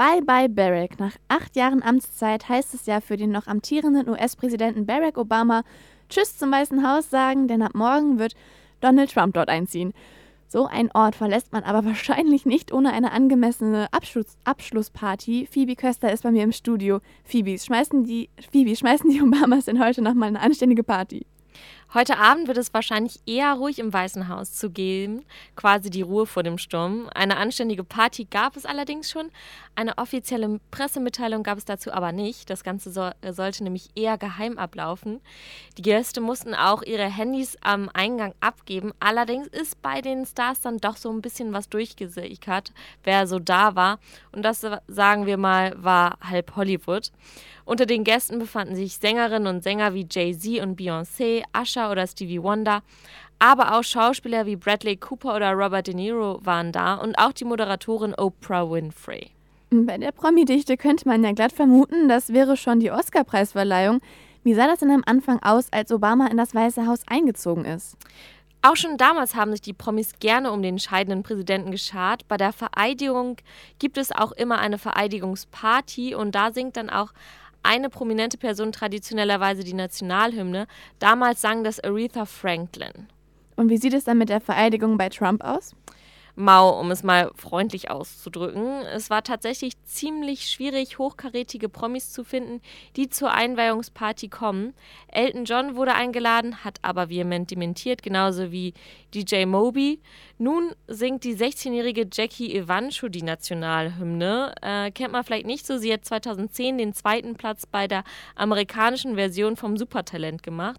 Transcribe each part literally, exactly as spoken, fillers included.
Bye bye Barack. Nach acht Jahren Amtszeit heißt es ja für den noch amtierenden U S-Präsidenten Barack Obama Tschüss zum Weißen Haus sagen, denn ab morgen wird Donald Trump dort einziehen. So einen Ort verlässt man aber wahrscheinlich nicht ohne eine angemessene Abschluss- Abschlussparty. Phoebe Köster ist bei mir im Studio. Phoebe, schmeißen die, Phoebe, schmeißen die Obamas denn heute nochmal eine anständige Party? Heute Abend wird es wahrscheinlich eher ruhig im Weißen Haus zugehen, quasi die Ruhe vor dem Sturm. Eine anständige Party gab es allerdings schon, eine offizielle Pressemitteilung gab es dazu aber nicht. Das Ganze so, sollte nämlich eher geheim ablaufen. Die Gäste mussten auch ihre Handys am Eingang abgeben, allerdings ist bei den Stars dann doch so ein bisschen was durchgesickert, wer so da war. Und das, sagen wir mal, war halb Hollywood. Unter den Gästen befanden sich Sängerinnen und Sänger wie Jay-Z und Beyoncé, Usher oder Stevie Wonder, aber auch Schauspieler wie Bradley Cooper oder Robert De Niro waren da und auch die Moderatorin Oprah Winfrey. Bei der Promi-Dichte könnte man ja glatt vermuten, das wäre schon die Oscar-Preisverleihung. Wie sah das denn am Anfang aus, als Obama in das Weiße Haus eingezogen ist? Auch schon damals haben sich die Promis gerne um den scheidenden Präsidenten geschart. Bei der Vereidigung gibt es auch immer eine Vereidigungsparty und da singt dann auch eine prominente Person traditionellerweise die Nationalhymne. Damals sang das Aretha Franklin. Und wie sieht es dann mit der Vereidigung bei Trump aus? Mau, um es mal freundlich auszudrücken. Es war tatsächlich ziemlich schwierig, hochkarätige Promis zu finden, die zur Einweihungsparty kommen. Elton John wurde eingeladen, hat aber vehement dementiert, genauso wie D J Moby. Nun singt die sechzehnjährige Jackie Evancho die Nationalhymne. Äh, kennt man vielleicht nicht so, sie hat zweitausendzehn den zweiten Platz bei der amerikanischen Version vom Supertalent gemacht.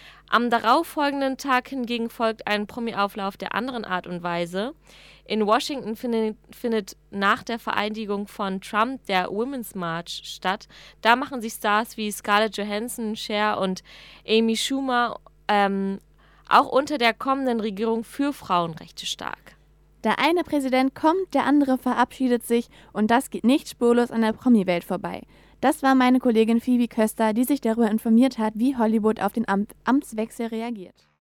Am darauffolgenden Tag hingegen folgt ein Promi-Auflauf der anderen Art und Weise. In Washington findet, findet nach der Vereidigung von Trump der Women's March statt. Da machen sich Stars wie Scarlett Johansson, Cher und Amy Schumer ähm, auch unter der kommenden Regierung für Frauenrechte stark. Der eine Präsident kommt, der andere verabschiedet sich und das geht nicht spurlos an der Promi-Welt vorbei. Das war meine Kollegin Phoebe Köster, die sich darüber informiert hat, wie Hollywood auf den Am- Amtswechsel reagiert.